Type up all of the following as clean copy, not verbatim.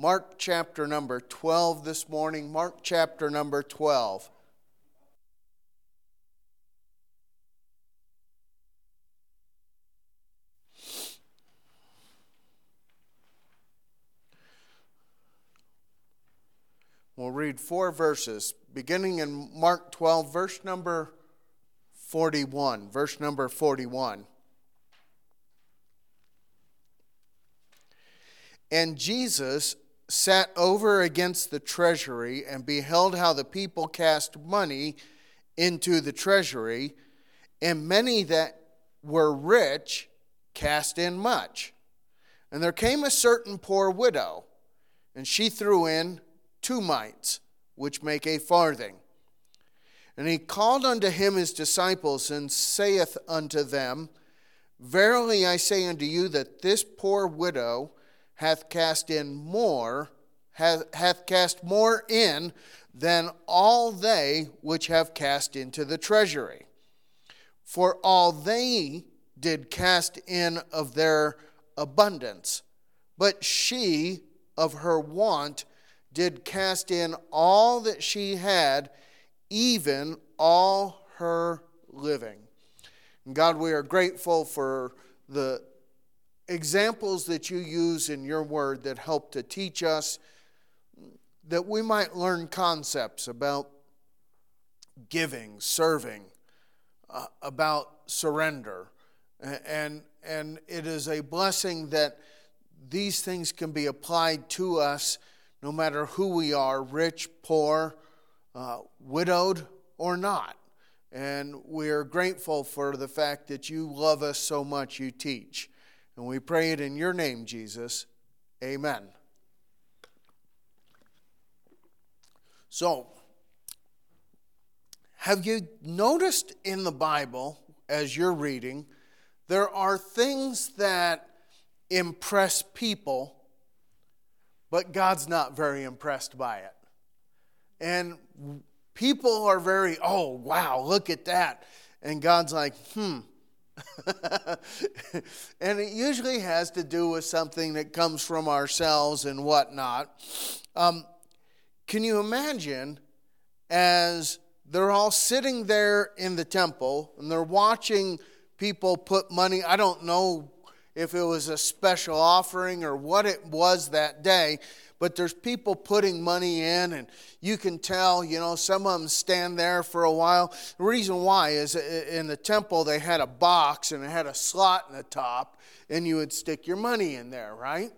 Mark chapter number 12 this morning. Mark chapter number 12. We'll read 4 verses, beginning in Mark 12, verse number 41. Verse number 41. And Jesus sat over against the treasury and beheld how the people cast money into the treasury, and many that were rich cast in much. And there came a certain poor widow, and she threw in 2 mites, which make a farthing. And he called unto him his disciples, and saith unto them, Verily I say unto you that this poor widow hath cast more in than all they which have cast into the treasury. For all they did cast in of their abundance, but she of her want did cast in all that she had, even all her living. And God, we are grateful for the examples that you use in your word that help to teach us, that we might learn concepts about giving, serving, about surrender. And it is a blessing that these things can be applied to us no matter who we are, rich, poor, widowed, or not. And we are grateful for the fact that you love us so much you teach. And we pray it in your name, Jesus. Amen. So, have you noticed in the Bible, as you're reading, there are things that impress people, but God's not very impressed by it. And people are very, oh, wow, look at that. And God's like, And it usually has to do with something that comes from ourselves and whatnot. Can you imagine as they're all sitting there in the temple and they're watching people put money, I don't know if it was a special offering or what it was that day, but there's people putting money in, and you can tell, some of them stand there for a while. The reason why is in the temple they had a box and it had a slot in the top, and you would stick your money in there, right?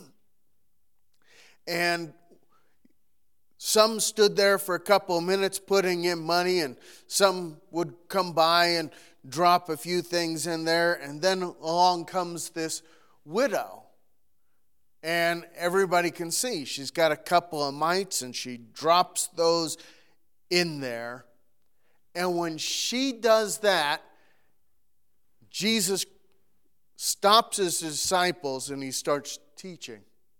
And some stood there for a couple of minutes putting in money, and some would come by and drop a few things in there, and then along comes this widow. And everybody can see she's got a couple of mites, and she drops those in there. And when she does that, Jesus stops his disciples and he starts teaching.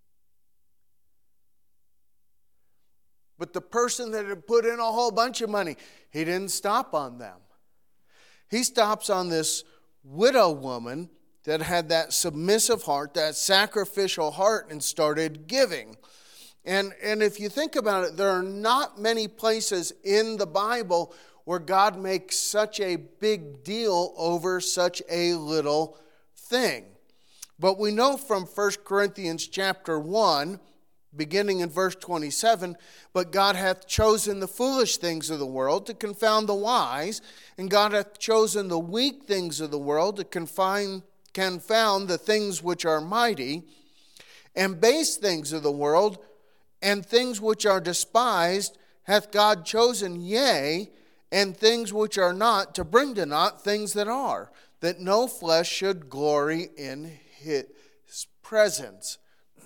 But the person that had put in a whole bunch of money, he didn't stop on them. He stops on this widow woman that had that submissive heart, that sacrificial heart, and started giving. And if you think about it, there are not many places in the Bible where God makes such a big deal over such a little thing. But we know from 1 Corinthians chapter 1, beginning in verse 27, but God hath chosen the foolish things of the world to confound the wise, and God hath chosen the weak things of the world to confound the things which are mighty, and base things of the world, and things which are despised, hath God chosen, yea, and things which are not, to bring to naught things that are, that no flesh should glory in his presence.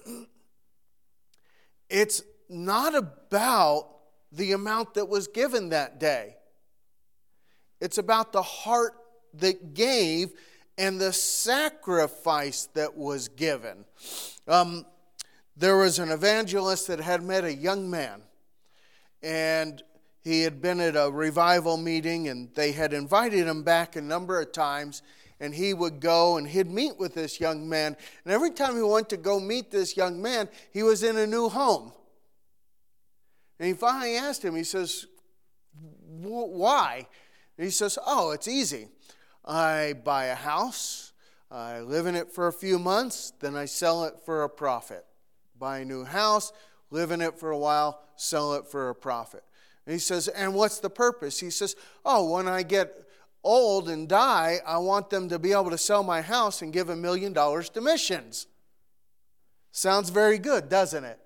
It's not about the amount that was given that day. It's about the heart that gave and the sacrifice that was given. There was an evangelist that had met a young man, and he had been at a revival meeting, and they had invited him back a number of times, and he would go and he'd meet with this young man. And every time he went to go meet this young man, he was in a new home. And he finally asked him, he says, why? And he says, oh, it's easy. I buy a house, I live in it for a few months, then I sell it for a profit. Buy a new house, live in it for a while, sell it for a profit. And he says, and what's the purpose? He says, oh, when I get old and die, I want them to be able to sell my house and give $1 million to missions. Sounds very good, doesn't it?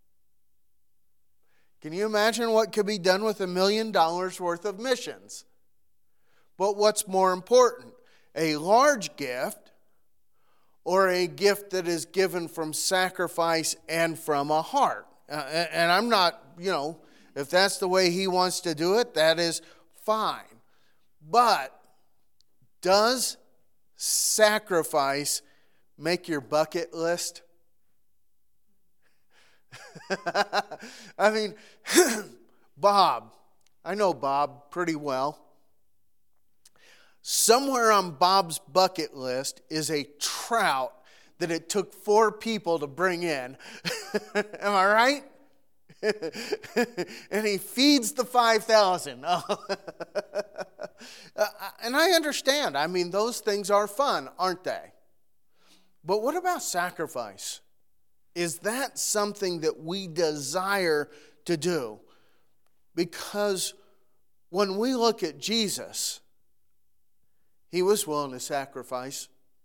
Can you imagine what could be done with $1 million worth of missions? But what's more important, a large gift or a gift that is given from sacrifice and from a heart? And I'm not, if that's the way he wants to do it, that is fine. But does sacrifice make your bucket list? I mean, Bob, I know Bob pretty well. Somewhere on Bob's bucket list is a trout that it took 4 people to bring in. Am I right? And he feeds the 5,000. And I understand. I mean, those things are fun, aren't they? But what about sacrifice? Is that something that we desire to do? Because when we look at Jesus, he was willing to sacrifice.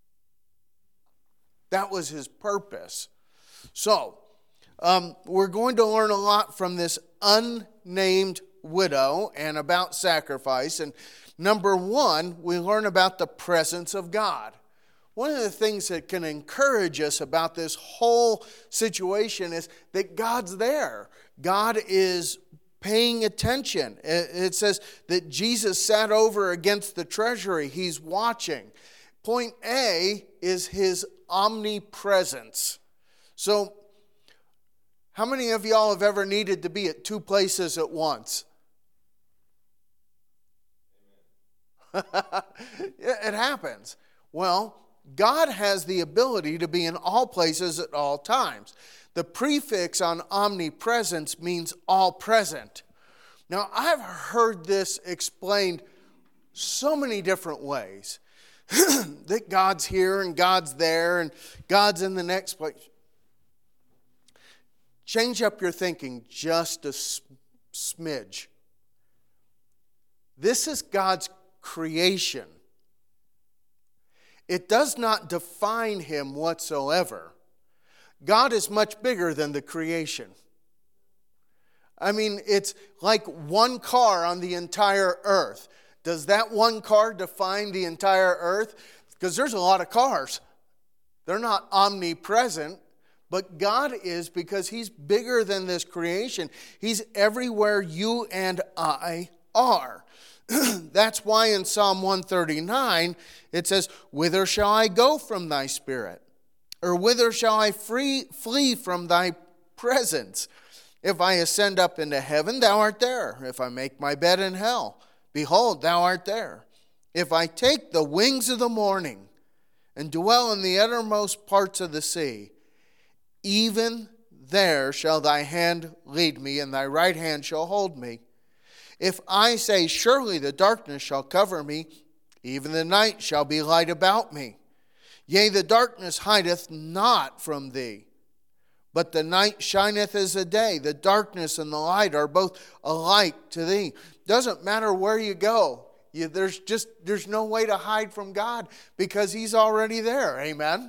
That was his purpose. So, we're going to learn a lot from this unnamed widow and about sacrifice. And number 1, we learn about the presence of God. One of the things that can encourage us about this whole situation is that God's there. God is paying attention. It says that Jesus sat over against the treasury. He's watching. Point A is his omnipresence. So, how many of y'all have ever needed to be at 2 places at once? It happens. Well, God has the ability to be in all places at all times. The prefix on omnipresence means all present. Now, I've heard this explained so many different ways. That God's here and God's there and God's in the next place. Change up your thinking just a smidge. This is God's creation. It does not define him whatsoever. God is much bigger than the creation. I mean, it's like one car on the entire earth. Does that one car define the entire earth? Because there's a lot of cars. They're not omnipresent, but God is, because he's bigger than this creation. He's everywhere you and I are. That's why in Psalm 139, it says, "Whither shall I go from thy spirit? Or whither shall I flee from thy presence? If I ascend up into heaven, thou art there. If I make my bed in hell, behold, thou art there. If I take the wings of the morning and dwell in the uttermost parts of the sea, even there shall thy hand lead me, and thy right hand shall hold me. If I say, surely the darkness shall cover me, even the night shall be light about me. Yea, the darkness hideth not from thee, but the night shineth as the day. The darkness and the light are both alike to thee." Doesn't matter where you go. There's no way to hide from God because he's already there. Amen.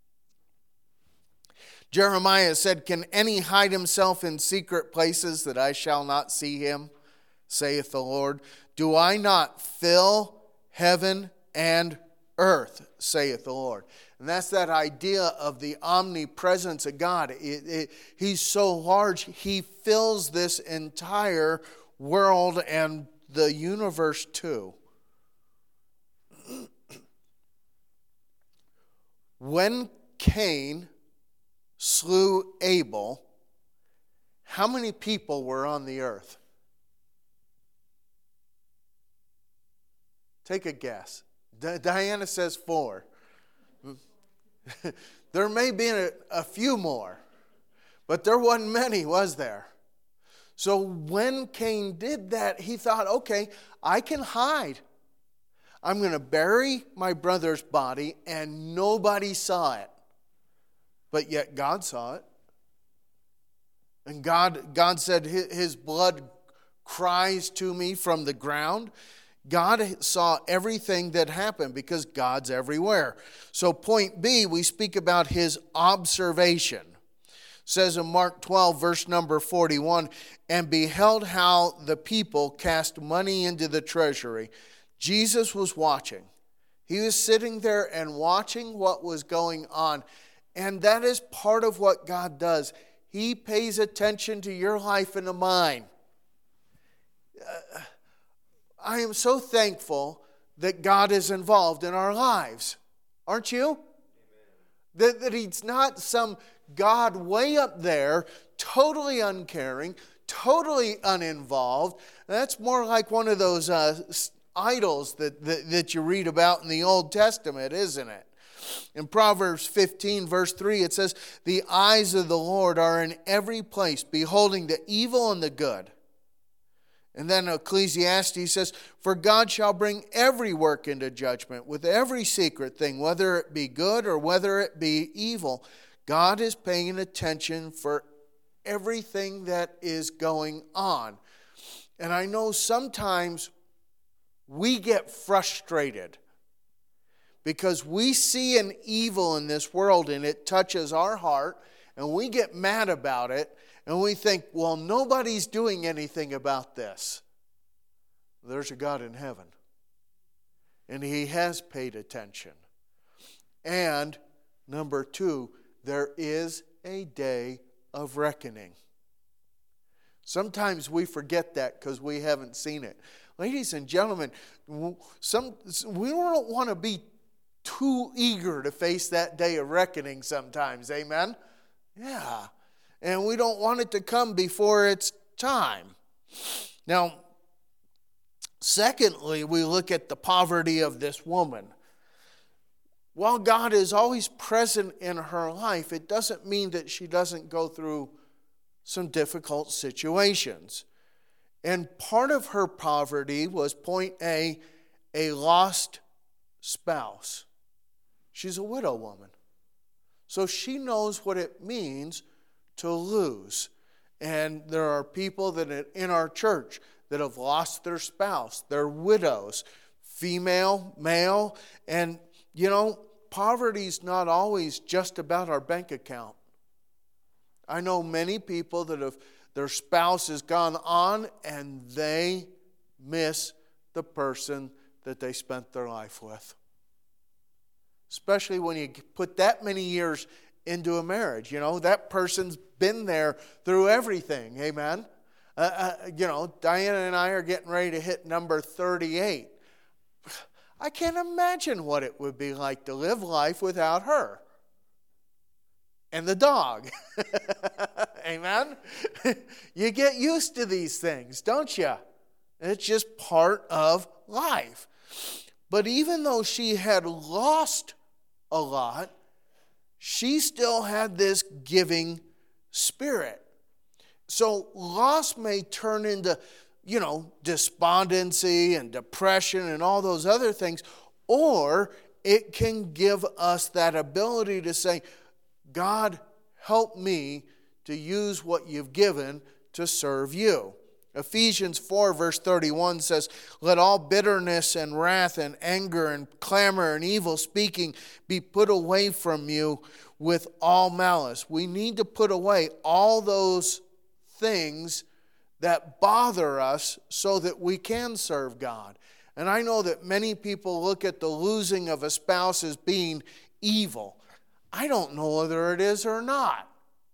Jeremiah said, "Can any hide himself in secret places that I shall not see him? Saith the Lord. Do I not fill heaven and earth, saith the Lord." And that's that idea of the omnipresence of God. He's so large, he fills this entire world and the universe too. When Cain slew Abel, how many people were on the earth? Take a guess. Diana says 4. There may be a few more, but there wasn't many, was there? So when Cain did that, he thought, okay, I can hide. I'm going to bury my brother's body and nobody saw it. But yet God saw it. And God said, his blood cries to me from the ground. God saw everything that happened because God's everywhere. So point B, we speak about his observation. It says in Mark 12, verse number 41, and beheld how the people cast money into the treasury. Jesus was watching. He was sitting there and watching what was going on. And that is part of what God does. He pays attention to your life and to mine. I am so thankful that God is involved in our lives. Aren't you? That He's not some God way up there, totally uncaring, totally uninvolved. That's more like one of those idols that you read about in the Old Testament, isn't it? In Proverbs 15, verse 3, it says, the eyes of the Lord are in every place, beholding the evil and the good. And then Ecclesiastes says, for God shall bring every work into judgment with every secret thing, whether it be good or whether it be evil. God is paying attention for everything that is going on. And I know sometimes we get frustrated because we see an evil in this world and it touches our heart and we get mad about it. And we think, well, nobody's doing anything about this. There's a God in heaven. And He has paid attention. And number 2, there is a day of reckoning. Sometimes we forget that because we haven't seen it. Ladies and gentlemen, we don't want to be too eager to face that day of reckoning sometimes. Amen? Yeah. And we don't want it to come before it's time. Now, secondly, we look at the poverty of this woman. While God is always present in her life, it doesn't mean that she doesn't go through some difficult situations. And part of her poverty was, point A lost spouse. She's a widow woman. So she knows what it means to lose. And there are people that in our church that have lost their spouse. They're widows, female, male. And, poverty's not always just about our bank account. I know many people that have their spouse has gone on and they miss the person that they spent their life with. Especially when you put that many years into a marriage. That person's been there through everything. Amen? Diana and I are getting ready to hit number 38. I can't imagine what it would be like to live life without her. And the dog. Amen? You get used to these things, don't you? It's just part of life. But even though she had lost a lot, she still had this giving spirit. So loss may turn into, despondency and depression and all those other things, or it can give us that ability to say, God, help me to use what you've given to serve you. Ephesians 4 verse 31 says, let all bitterness and wrath and anger and clamor and evil speaking be put away from you with all malice. We need to put away all those things that bother us so that we can serve God. And I know that many people look at the losing of a spouse as being evil. I don't know whether it is or not.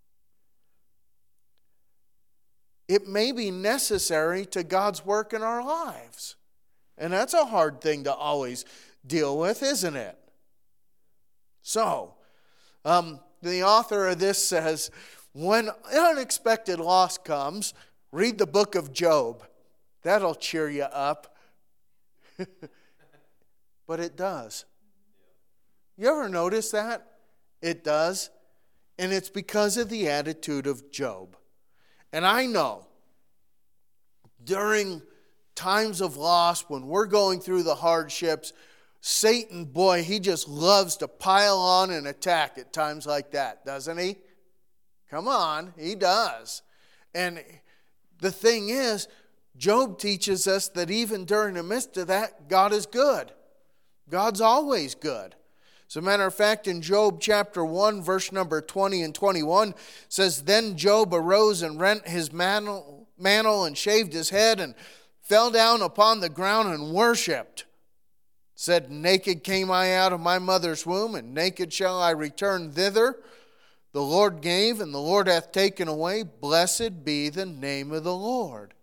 It may be necessary to God's work in our lives. And that's a hard thing to always deal with, isn't it? So, the author of this says, when unexpected loss comes, read the book of Job. That'll cheer you up. but it does. You ever notice that? It does. And it's because of the attitude of Job. And I know during times of loss, when we're going through the hardships, Satan, boy, he just loves to pile on and attack at times like that, doesn't he? Come on, he does. And the thing is, Job teaches us that even during the midst of that, God is good. God's always good. As a matter of fact, in Job chapter 1, verse number 20 and 21, says, Then Job arose and rent his mantle and shaved his head and fell down upon the ground and worshipped. Said, Naked came I out of my mother's womb, and naked shall I return thither. The Lord gave, and the Lord hath taken away. Blessed be the name of the Lord.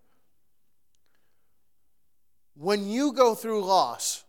When you go through loss,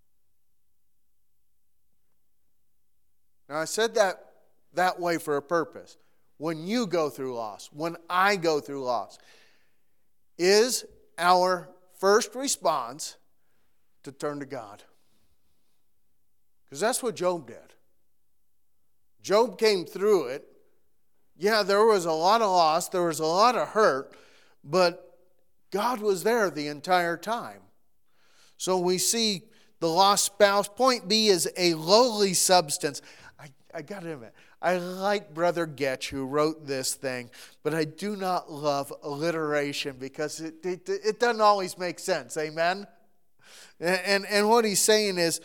now I said that way for a purpose. When you go through loss, when I go through loss, is our first response to turn to God? Because that's what Job did. Job came through it. Yeah, there was a lot of loss, there was a lot of hurt, but God was there the entire time. So we see the lost spouse. Point B is a lowly substance. I got to admit, I like Brother Getch who wrote this thing, but I do not love alliteration because it doesn't always make sense. Amen? And what he's saying is,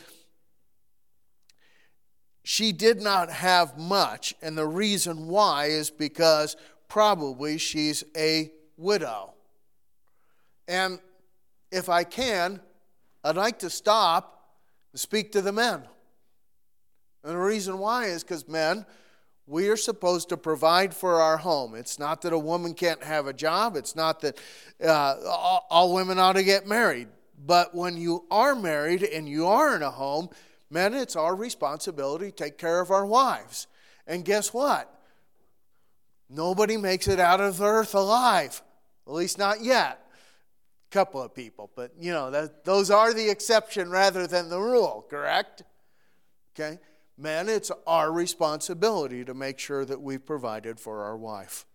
she did not have much, and the reason why is because probably she's a widow. And if I can, I'd like to stop and speak to the men. And the reason why is because men, we are supposed to provide for our home. It's not that a woman can't have a job. It's not that all women ought to get married. But when you are married and you are in a home, men, it's our responsibility to take care of our wives. And guess what? Nobody makes it out of the earth alive. At least not yet. A couple of people. But, those are the exception rather than the rule, correct? Okay? Men, it's our responsibility to make sure that we've provided for our wife.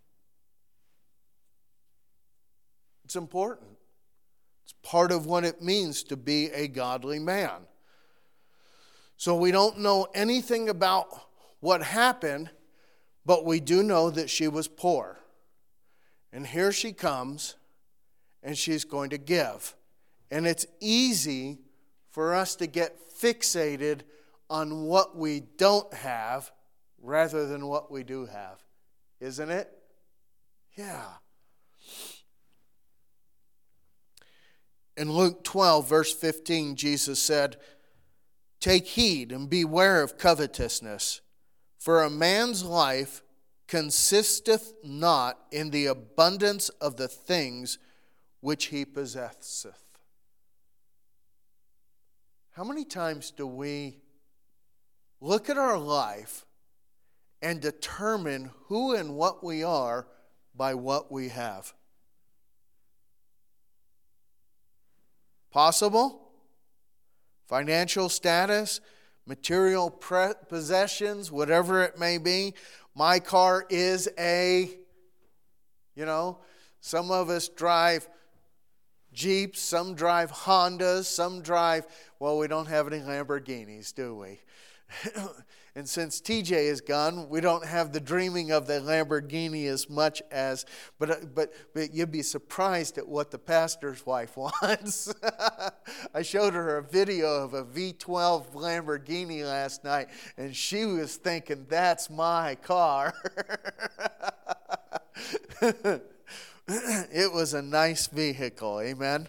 It's important. It's part of what it means to be a godly man. So we don't know anything about what happened, but we do know that she was poor. And here she comes, and she's going to give. And it's easy for us to get fixated on what we don't have rather than what we do have. Isn't it? Yeah. In Luke 12, verse 15, Jesus said, Take heed and beware of covetousness, for a man's life consisteth not in the abundance of the things which he possesseth. How many times do we look at our life and determine who and what we are by what we have? Possible? Financial status, material possessions, whatever it may be. My car is some of us drive Jeeps, some drive Hondas, some drive, we don't have any Lamborghinis, do we? And since TJ is gone, we don't have the dreaming of the Lamborghini as much as, but you'd be surprised at what the pastor's wife wants. I showed her a video of a V12 Lamborghini last night, and she was thinking, that's my car. It was a nice vehicle, amen?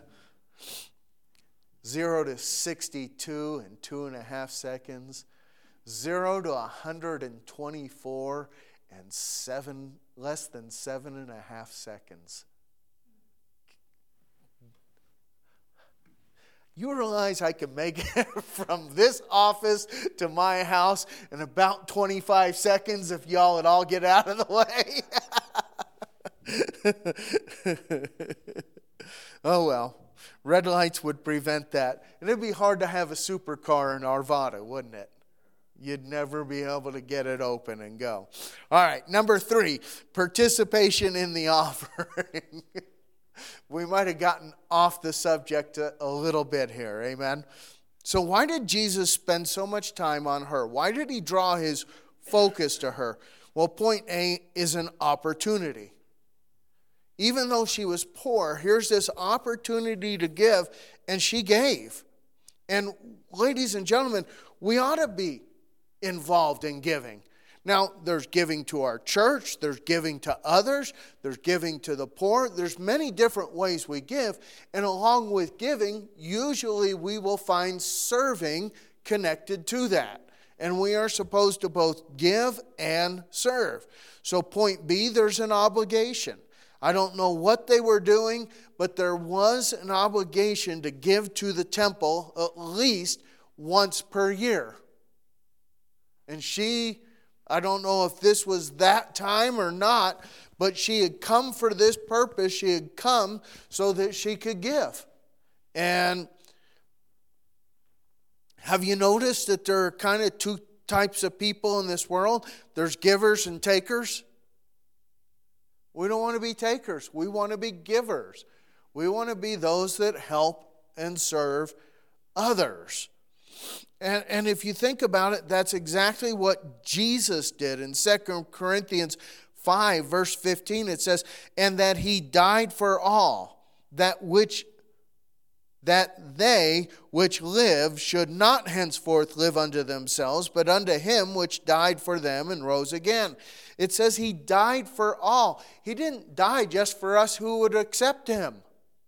0 to 62 in 2.5 seconds. 0 to 124 in less than 7.5 seconds. You realize I can make it from this office to my house in about 25 seconds if y'all would all get out of the way? Oh well. Red lights would prevent that. And it'd be hard to have a supercar in Arvada, wouldn't it? You'd never be able to get it open and go. All right, number 3, participation in the offering. We might have gotten off the subject a little bit here, amen? So why did Jesus spend so much time on her? Why did he draw his focus to her? Well, point A is an opportunity. Even though she was poor, here's this opportunity to give, and she gave. And ladies and gentlemen, we ought to be involved in giving. Now, there's giving to our church, there's giving to others, there's giving to the poor. There's many different ways we give. And along with giving, usually we will find serving connected to that. And we are supposed to both give and serve. So point B, there's an obligation. I don't know what they were doing, but there was an obligation to give to the temple at least once per year. And she, I don't know if this was that time or not, but she had come for this purpose. She had come so that she could give. And have you noticed that there are kind of two types of people in this world? There's givers and takers. We don't want to be takers. We want to be givers. We want to be those that help and serve others. And if you think about it, that's exactly what Jesus did. In 2 Corinthians 5, verse 15, it says, "And that he died for all, that they which live should not henceforth live unto themselves, but unto him which died for them and rose again." It says he died for all. He didn't die just for us who would accept him.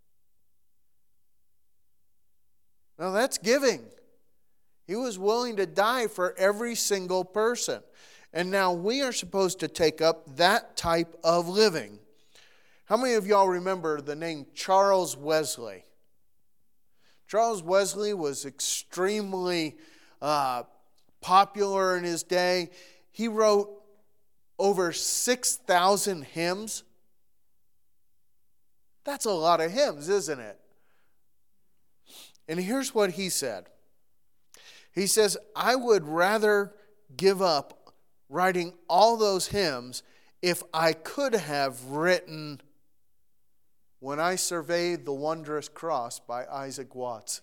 Now that's giving. He was willing to die for every single person. And now we are supposed to take up that type of living. How many of y'all remember the name Charles Wesley? Charles Wesley was extremely popular in his day. He wrote over 6,000 hymns. That's a lot of hymns, isn't it? And here's what he said. He says, "I would rather give up writing all those hymns if I could have written 'When I Surveyed the Wondrous Cross' by Isaac Watts."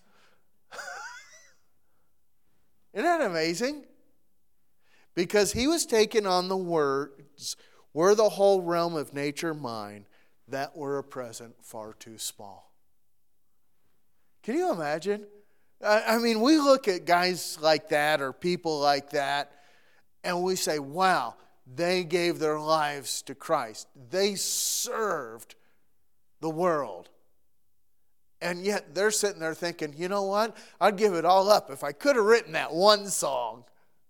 Isn't that amazing? Because he was taking on the words, "Were the whole realm of nature mine, that were a present far too small." Can you imagine? I mean, we look at guys like that or people like that, and we say, wow, they gave their lives to Christ. They served the world. And yet they're sitting there thinking, you know what? I'd give it all up if I could have written that one song.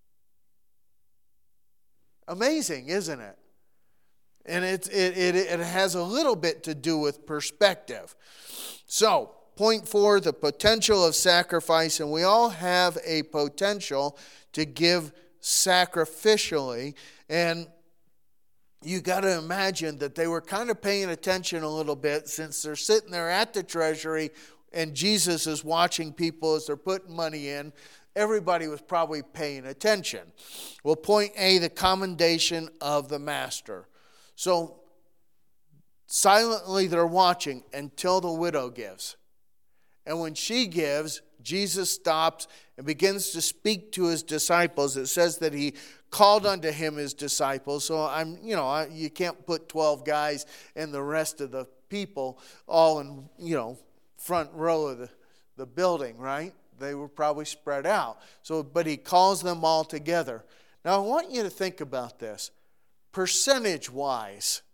Amazing, isn't it? And it has a little bit to do with perspective. So, point 4, the potential of sacrifice. And we all have a potential to give sacrificially. And you got to imagine that they were kind of paying attention a little bit, since they're sitting there at the treasury and Jesus is watching people as they're putting money in. Everybody was probably paying attention. Well, point A, the commendation of the master. So silently they're watching until the widow gives. And when she gives, Jesus stops and begins to speak to his disciples. It says that he called unto him his disciples. So you can't put 12 guys and the rest of the people all in, front row of the building, right? They were probably spread out. But he calls them all together. Now I want you to think about this. Percentage-wise,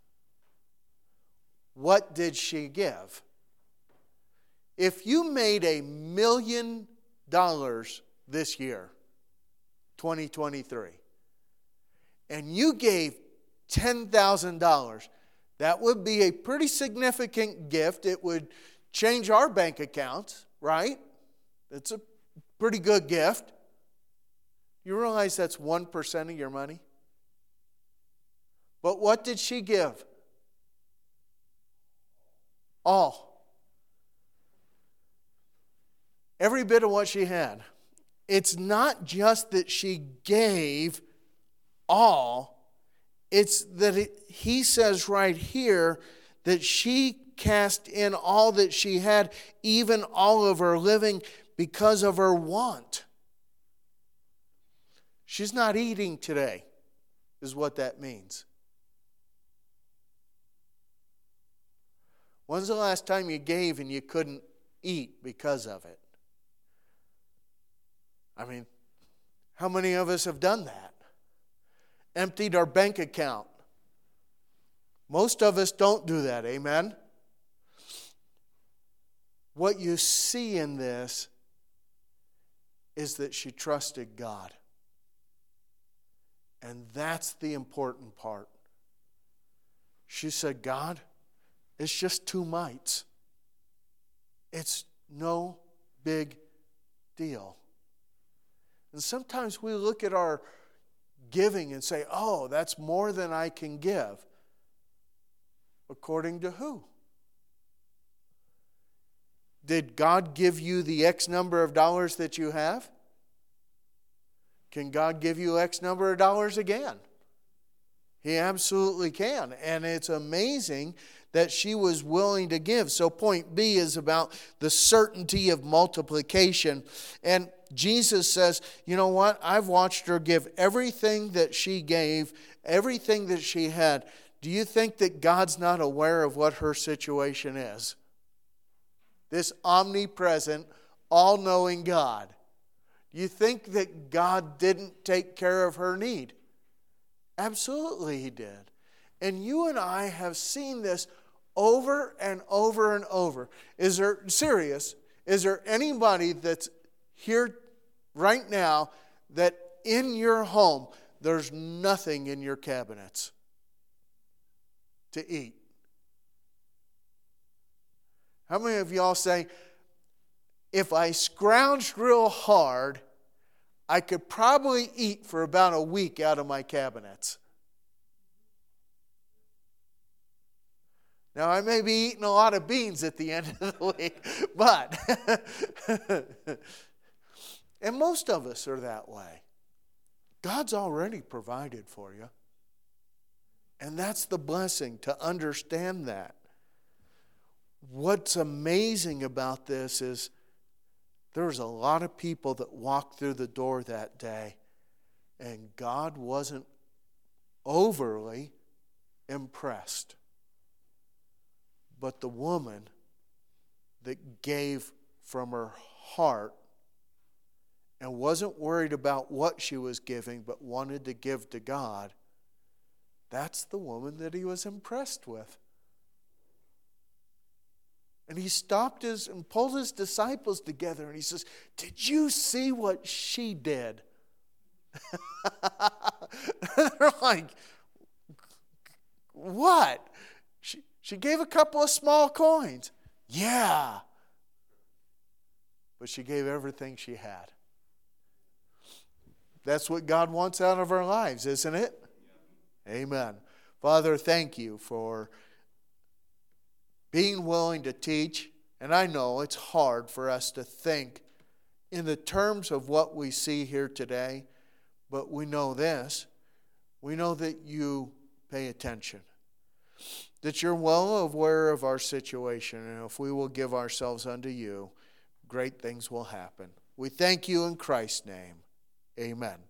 what did she give? If you made $1 million this year, 2023, and you gave $10,000, that would be a pretty significant gift. It would change our bank accounts, right? It's a pretty good gift. You realize that's 1% of your money? But what did she give? All. every bit of what she had. It's not just that she gave all. It's that he says right here that she cast in all that she had, even all of her living, because of her want. She's not eating today, is what that means. When's the last time you gave and you couldn't eat because of it? I mean, how many of us have done that? Emptied our bank account. Most of us don't do that, amen? What you see in this is that she trusted God. And that's the important part. She said, God, it's just 2 mites. It's no big deal. And sometimes we look at our giving and say, oh, that's more than I can give. According to who? Did God give you the X number of dollars that you have? Can God give you X number of dollars again? He absolutely can. And it's amazing that she was willing to give. So point B is about the certainty of multiplication. And Jesus says, you know what? I've watched her give everything that she gave, everything that she had. Do you think that God's not aware of what her situation is? This omnipresent, all-knowing God. Do you think that God didn't take care of her need? Absolutely He did. And you and I have seen this over and over and over. Is there anybody that's here right now that in your home there's nothing in your cabinets to eat? How many of y'all say, if I scrounged real hard, I could probably eat for about a week out of my cabinets? Now, I may be eating a lot of beans at the end of the week, but, and most of us are that way. God's already provided for you. And that's the blessing, to understand that. What's amazing about this is there's a lot of people that walked through the door that day, and God wasn't overly impressed. But the woman that gave from her heart and wasn't worried about what she was giving, but wanted to give to God, that's the woman that He was impressed with. And He stopped and pulled His disciples together and He says, did you see what she did? They're like, what? She gave a couple of small coins. Yeah. But she gave everything she had. That's what God wants out of our lives, isn't it? Yeah. Amen. Father, thank You for being willing to teach. And I know it's hard for us to think in the terms of what we see here today. But we know this. We know that You pay attention. That You're well aware of our situation. And if we will give ourselves unto You, great things will happen. We thank You in Christ's name. Amen.